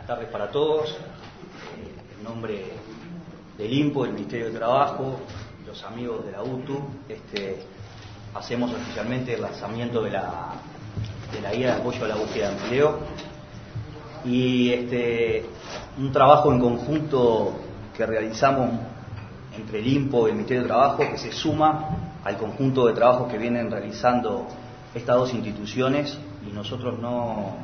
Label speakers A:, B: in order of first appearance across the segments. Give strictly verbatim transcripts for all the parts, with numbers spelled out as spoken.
A: Buenas tardes para todos. Eh, en nombre del INPO, del Ministerio de Trabajo, los amigos de la U T U, este, hacemos oficialmente el lanzamiento de la, de la guía de apoyo a la búsqueda de empleo y este, un trabajo en conjunto que realizamos entre el INPO y el Ministerio de Trabajo, que se suma al conjunto de trabajos que vienen realizando estas dos instituciones, y nosotros no,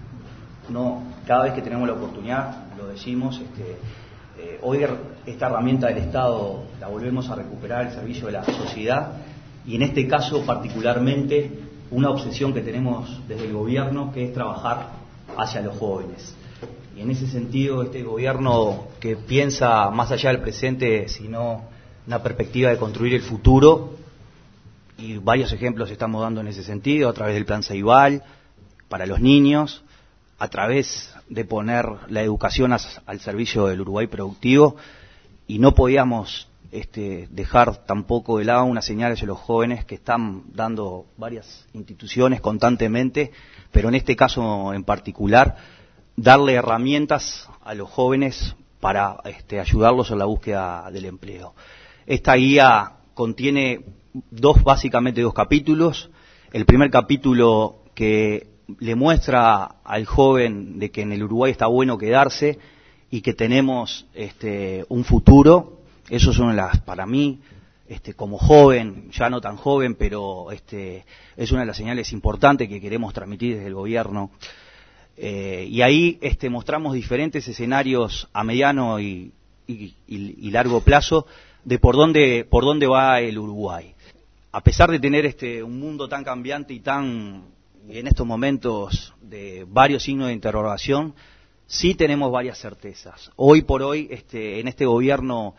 A: no cada vez que tenemos la oportunidad lo decimos. Este, eh, hoy esta herramienta del Estado la volvemos a recuperar al servicio de la sociedad, y en este caso particularmente una obsesión que tenemos desde el gobierno, que es trabajar hacia los jóvenes. Y en ese sentido, este gobierno que piensa más allá del presente, sino una perspectiva de construir el futuro, y varios ejemplos estamos dando en ese sentido, a través del Plan Ceibal para los niños, a través de poner la educación al servicio del Uruguay productivo, y no podíamos este, dejar tampoco de lado una señal hacia los jóvenes que están dando varias instituciones constantemente, pero en este caso en particular, darle herramientas a los jóvenes para este, ayudarlos en la búsqueda del empleo. Esta guía contiene dos, básicamente dos capítulos. El primer capítulo, que le muestra al joven de que en el Uruguay está bueno quedarse y que tenemos este, un futuro. Eso son las, para mí, este, como joven, ya no tan joven, pero este, es una de las señales importantes que queremos transmitir desde el gobierno. Eh, y ahí este, mostramos diferentes escenarios a mediano y, y, y, y largo plazo de por dónde, por dónde va el Uruguay. A pesar de tener este, un mundo tan cambiante y tan, y en estos momentos de varios signos de interrogación, sí tenemos varias certezas. Hoy por hoy, este, en este gobierno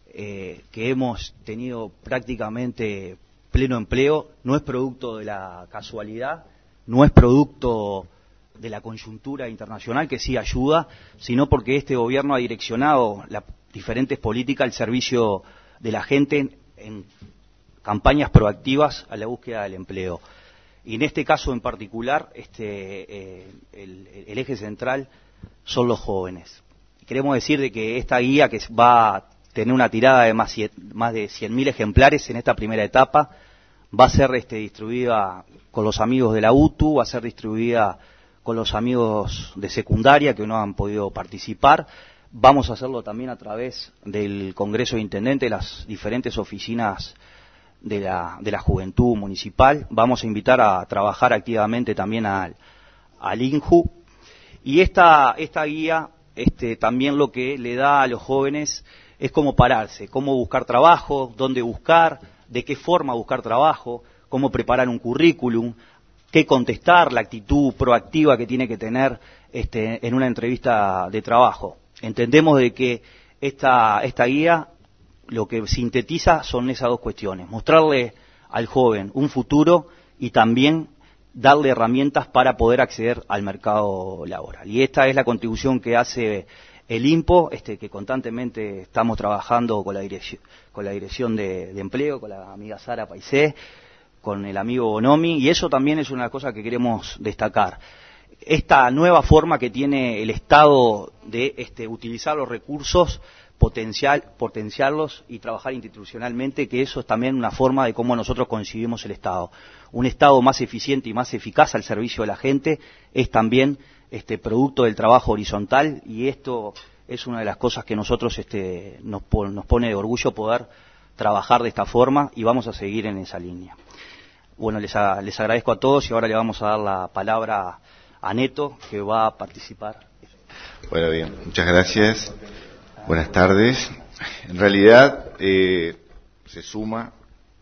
A: eh, que hemos tenido prácticamente pleno empleo, no es producto de la casualidad, no es producto de la coyuntura internacional, que sí ayuda, sino porque este gobierno ha direccionado las diferentes políticas al servicio de la gente en, en campañas proactivas a la búsqueda del empleo. Y en este caso en particular, este, eh, el, el eje central son los jóvenes. Queremos decir de que esta guía, que va a tener una tirada de más, más de cien mil ejemplares en esta primera etapa, va a ser este, distribuida con los amigos de la U T U, va a ser distribuida con los amigos de secundaria que no han podido participar. Vamos a hacerlo también a través del Congreso de Intendentes, las diferentes oficinas de la, de la Juventud Municipal. Vamos a invitar a trabajar activamente también al, al INJU. Y esta, esta guía este, también lo que le da a los jóvenes es cómo pararse, cómo buscar trabajo, dónde buscar, de qué forma buscar trabajo, cómo preparar un currículum, qué contestar, la actitud proactiva que tiene que tener este, en una entrevista de trabajo. Entendemos de que esta, esta guía lo que sintetiza son esas dos cuestiones: mostrarle al joven un futuro y también darle herramientas para poder acceder al mercado laboral. Y esta es la contribución que hace el INPO, este, que constantemente estamos trabajando con la dirección, con la dirección de, de empleo, con la amiga Sara Paisé, con el amigo Bonomi, y eso también es una cosa que queremos destacar. Esta nueva forma que tiene el Estado de este, utilizar los recursos, potencial, potenciarlos y trabajar institucionalmente, que eso es también una forma de cómo nosotros concibimos el Estado. Un Estado más eficiente y más eficaz al servicio de la gente es también este, producto del trabajo horizontal, y esto es una de las cosas que nosotros este, nos, nos pone de orgullo poder trabajar de esta forma, y vamos a seguir en esa línea. Bueno, les, a, les agradezco a todos, y ahora le vamos a dar la palabra a Neto, que va a participar.
B: Bueno, bien, muchas gracias. Buenas tardes. En realidad eh, se suma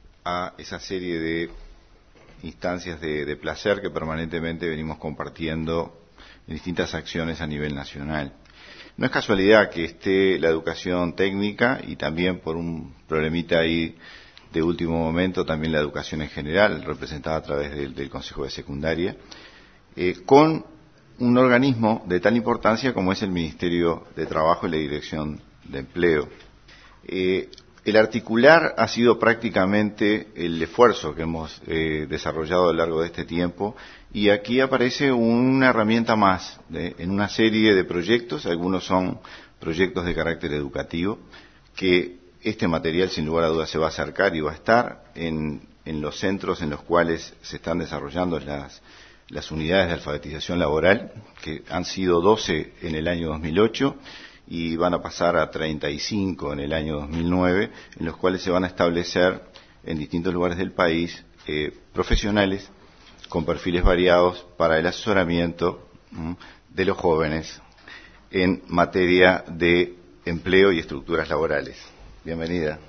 B: a esa serie de instancias de, de placer que permanentemente venimos compartiendo en distintas acciones a nivel nacional. No es casualidad que esté la educación técnica, y también por un problemita ahí de último momento también la educación en general, representada a través del, del Consejo de Secundaria, eh, con un organismo de tal importancia como es el Ministerio de Trabajo y la Dirección de Empleo. Eh, el articular ha sido prácticamente el esfuerzo que hemos eh, desarrollado a lo largo de este tiempo, y aquí aparece una herramienta más de, en una serie de proyectos. Algunos son proyectos de carácter educativo, que este material sin lugar a dudas se va a acercar y va a estar en, en los centros en los cuales se están desarrollando las, las unidades de alfabetización laboral, que han sido doce en el año dos mil ocho y van a pasar a treinta y cinco en el año dos mil nueve, en los cuales se van a establecer en distintos lugares del país eh, profesionales con perfiles variados para el asesoramiento ¿m? de los jóvenes en materia de empleo y estructuras laborales. Bienvenida.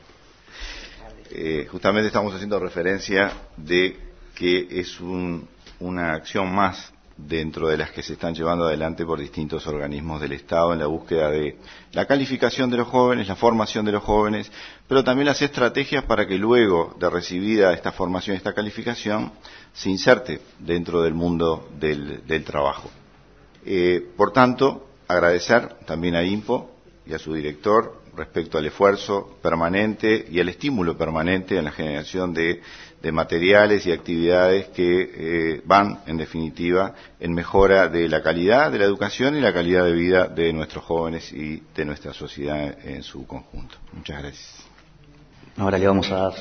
B: Eh, justamente estamos haciendo referencia de que es un, una acción más dentro de las que se están llevando adelante por distintos organismos del Estado en la búsqueda de la calificación de los jóvenes, la formación de los jóvenes, pero también las estrategias para que luego de recibida esta formación y esta calificación se inserte dentro del mundo del, del trabajo. Eh, por tanto, agradecer también a INPO y a su director respecto al esfuerzo permanente y al estímulo permanente en la generación de, de materiales y actividades que eh, van, en definitiva, en mejora de la calidad de la educación y la calidad de vida de nuestros jóvenes y de nuestra sociedad en su conjunto. Muchas gracias.
A: Ahora le vamos a dar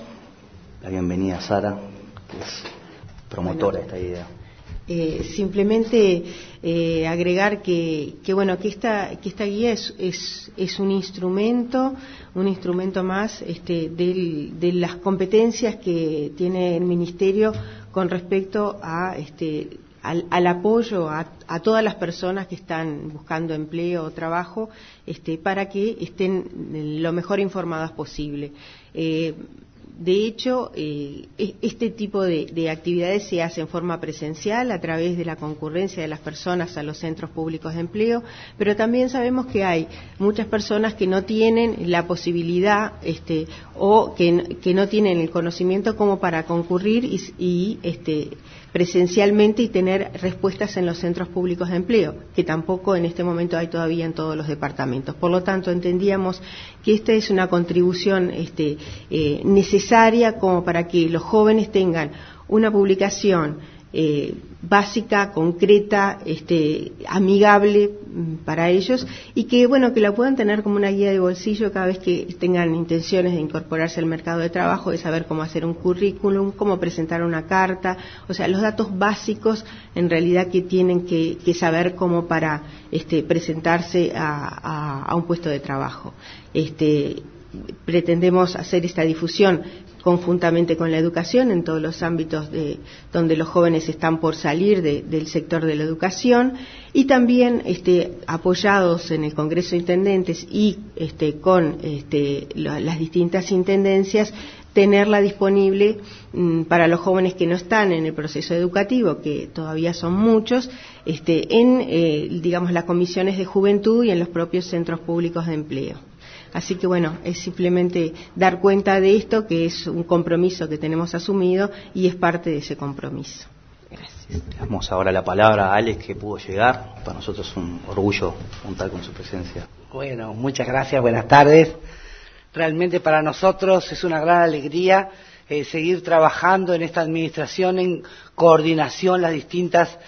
A: la bienvenida a Sara, que es promotora bueno, de esta idea.
C: Eh, simplemente eh, agregar que, que bueno que esta que esta guía es, es, es un instrumento un instrumento más este, del, de las competencias que tiene el Ministerio con respecto a este al, al apoyo a, a todas las personas que están buscando empleo o trabajo este, para que estén lo mejor informadas posible. Eh, De hecho, eh, este tipo de, de actividades se hace en forma presencial a través de la concurrencia de las personas a los centros públicos de empleo, pero también sabemos que hay muchas personas que no tienen la posibilidad este, o que, que no tienen el conocimiento como para concurrir y, y este, presencialmente y tener respuestas en los centros públicos de empleo, que tampoco en este momento hay todavía en todos los departamentos. Por lo tanto, entendíamos que esta es una contribución este, eh, necesaria como para que los jóvenes tengan una publicación eh, básica, concreta, este, amigable para ellos y que bueno que la puedan tener como una guía de bolsillo cada vez que tengan intenciones de incorporarse al mercado de trabajo, de saber cómo hacer un currículum, cómo presentar una carta, o sea, los datos básicos en realidad que tienen que, que saber como para este, presentarse a, a, a un puesto de trabajo. Este, pretendemos hacer esta difusión conjuntamente con la educación en todos los ámbitos de, donde los jóvenes están por salir de, del sector de la educación y también este, apoyados en el Congreso de Intendentes y este, con este, la, las distintas intendencias tenerla disponible mm, para los jóvenes que no están en el proceso educativo, que todavía son muchos, este, en eh, digamos las comisiones de juventud y en los propios centros públicos de empleo. Así que bueno, es simplemente dar cuenta de esto, que es un compromiso que tenemos asumido y es parte de ese compromiso. Gracias.
A: Le damos ahora la palabra a Alex, que pudo llegar. Para nosotros es un orgullo contar con su presencia.
D: Bueno, muchas gracias, buenas tardes. Realmente para nosotros es una gran alegría eh, seguir trabajando en esta administración en coordinación las distintas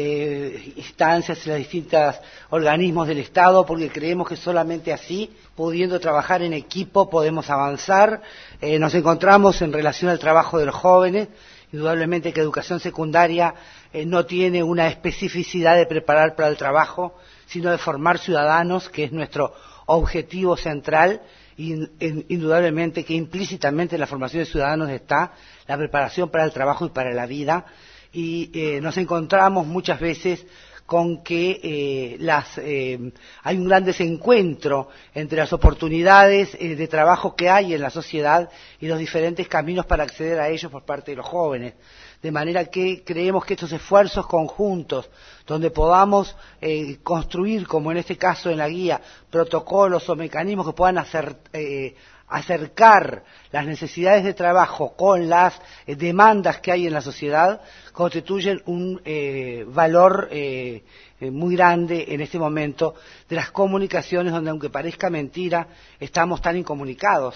D: Eh, instancias y los distintos organismos del Estado, porque creemos que solamente así, pudiendo trabajar en equipo, podemos avanzar. Eh, nos encontramos en relación al trabajo de los jóvenes, indudablemente que educación secundaria eh, no tiene una especificidad de preparar para el trabajo, sino de formar ciudadanos, que es nuestro objetivo central, y in, indudablemente que implícitamente en la formación de ciudadanos está la preparación para el trabajo y para la vida. Y eh, nos encontramos muchas veces con que eh, las, eh, hay un gran desencuentro entre las oportunidades eh, de trabajo que hay en la sociedad y los diferentes caminos para acceder a ellos por parte de los jóvenes. De manera que creemos que estos esfuerzos conjuntos, donde podamos eh, construir, como en este caso en la guía, protocolos o mecanismos que puedan hacer, eh, acercar las necesidades de trabajo con las eh, demandas que hay en la sociedad, constituyen un eh, valor eh, eh, muy grande en este momento de las comunicaciones, donde aunque parezca mentira, estamos tan incomunicados.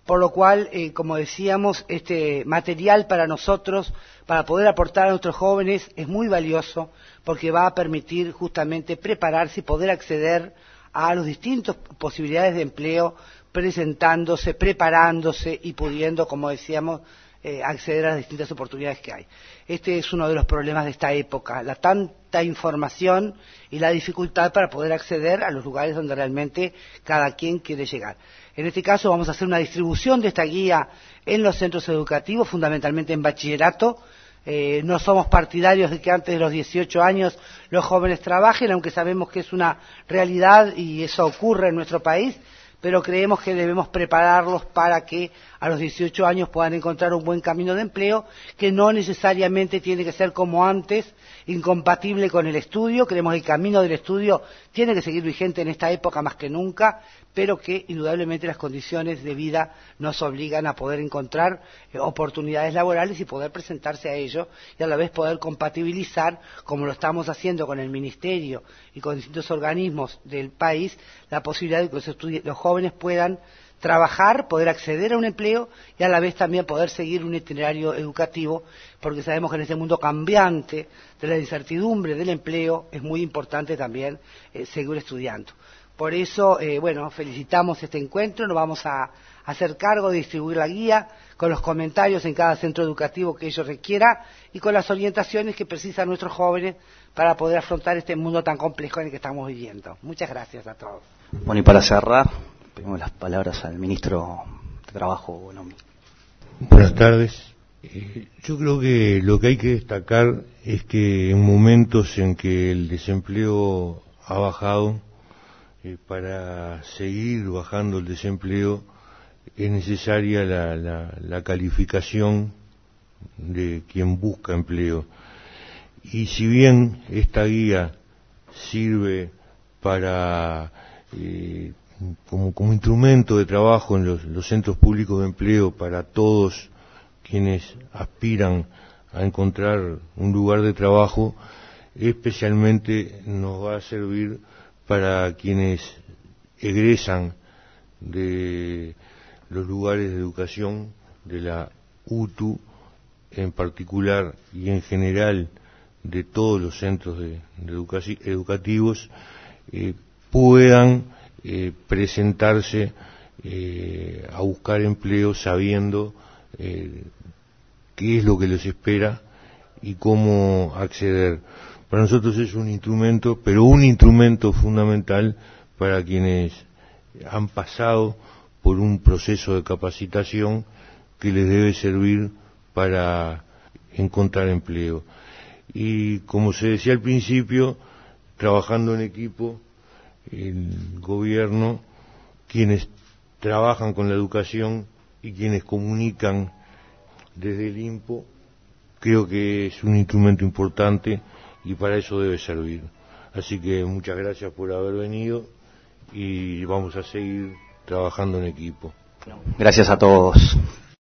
D: por lo cual, eh, como decíamos, este material para nosotros, para poder aportar a nuestros jóvenes, es muy valioso, porque va a permitir justamente prepararse y poder acceder a las distintas posibilidades de empleo, presentándose, preparándose y pudiendo, como decíamos, eh, acceder a las distintas oportunidades que hay. Este es uno de los problemas de esta época, la tanta información y la dificultad para poder acceder a los lugares donde realmente cada quien quiere llegar. En este caso vamos a hacer una distribución de esta guía en los centros educativos, fundamentalmente en bachillerato. Eh, no somos partidarios de que antes de los dieciocho años los jóvenes trabajen, aunque sabemos que es una realidad y eso ocurre en nuestro país, pero creemos que debemos prepararlos para que a los dieciocho años puedan encontrar un buen camino de empleo, que no necesariamente tiene que ser como antes, incompatible con el estudio. Creemos que el camino del estudio tiene que seguir vigente en esta época más que nunca, pero que indudablemente las condiciones de vida nos obligan a poder encontrar eh, oportunidades laborales y poder presentarse a ello, y a la vez poder compatibilizar, como lo estamos haciendo con el Ministerio y con distintos organismos del país, la posibilidad de que los, los jóvenes puedan trabajar, poder acceder a un empleo y a la vez también poder seguir un itinerario educativo, porque sabemos que en este mundo cambiante de la incertidumbre del empleo es muy importante también eh, seguir estudiando. Por eso, eh, bueno, felicitamos este encuentro, nos vamos a hacer cargo de distribuir la guía con los comentarios en cada centro educativo que ello requiera y con las orientaciones que precisan nuestros jóvenes para poder afrontar este mundo tan complejo en el que estamos viviendo. Muchas gracias a todos.
A: Bueno, y para cerrar, pedimos las palabras al ministro de Trabajo, Bonomi.
E: Buenas tardes. Eh, yo creo que lo que hay que destacar es que en momentos en que el desempleo ha bajado, eh, para seguir bajando el desempleo es necesaria la, la, la calificación de quien busca empleo. Y si bien esta guía sirve para eh, como, como instrumento de trabajo en los, los centros públicos de empleo para todos quienes aspiran a encontrar un lugar de trabajo, especialmente nos va a servir para quienes egresan de los lugares de educación de la U T U en particular y en general de todos los centros de, de educaci- educativos, eh, puedan eh, presentarse eh, a buscar empleo sabiendo eh, qué es lo que les espera y cómo acceder. Para nosotros es un instrumento, pero un instrumento fundamental para quienes han pasado por un proceso de capacitación que les debe servir para encontrar empleo. Y como se decía al principio, trabajando en equipo, el gobierno, quienes trabajan con la educación y quienes comunican desde el INPO, creo que es un instrumento importante y para eso debe servir. Así que muchas gracias por haber venido y vamos a seguir trabajando en equipo.
A: Gracias a todos.